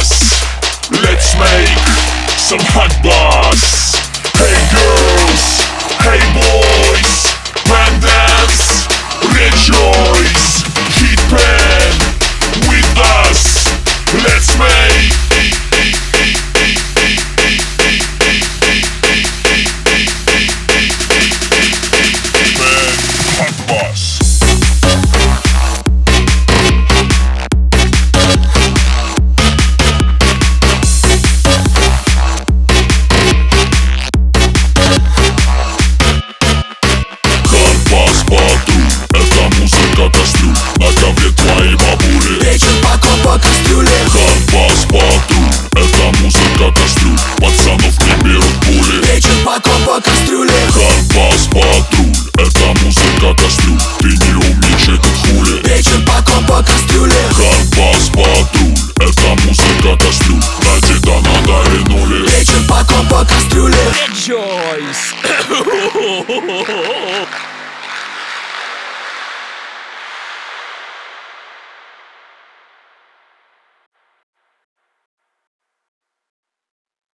bus. Let's make some hot bus. Hey girls, hey boys, pan dance, rejoice. Hit pen with us. Let's make hot bus. Кастрюль, на ковре твоей бабули. Вечер по кастрюле. Хардбас патруль, это музыка кастрюль. Пацанов не берут пули. Вечер по кастрюле. Хардбас патруль, это музыка кастрюль. Ты не умничай, тут хули. Вечер по кастрюле. Хардбас патруль, это музыка кастрюль. На деда надарянули. Вечер по кастрюле. Rejoice!